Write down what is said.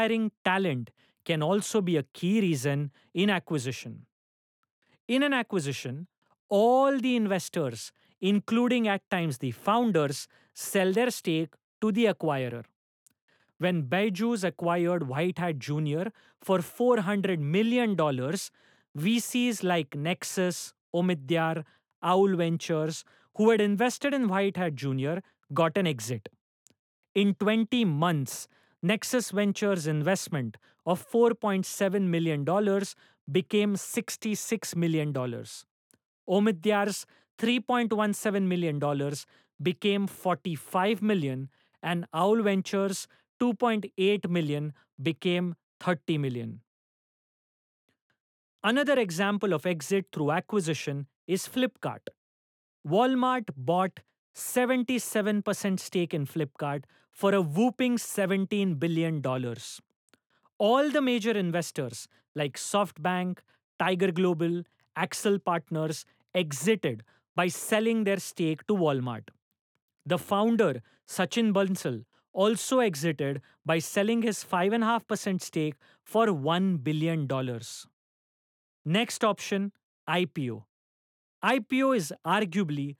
Hiring talent can also be a key reason in acquisition. In an acquisition, all the investors, including at times the founders, sell their stake to the acquirer. When Byju's acquired White Hat Jr. for $400 million, VCs like Nexus, Omidyar, Owl Ventures, who had invested in White Hat Jr., got an exit. In 20 months, Nexus Ventures' investment of $4.7 million became $66 million. Omidyar's $3.17 million became $45 million, and Owl Ventures' $2.8 million became $30 million. Another example of exit through acquisition is Flipkart. Walmart bought 77% stake in Flipkart for a whooping $17 billion. All the major investors like SoftBank, Tiger Global, Axel Partners exited by selling their stake to Walmart. The founder, Sachin Bansal, also exited by selling his 5.5% stake for $1 billion. Next option, IPO. IPO is arguably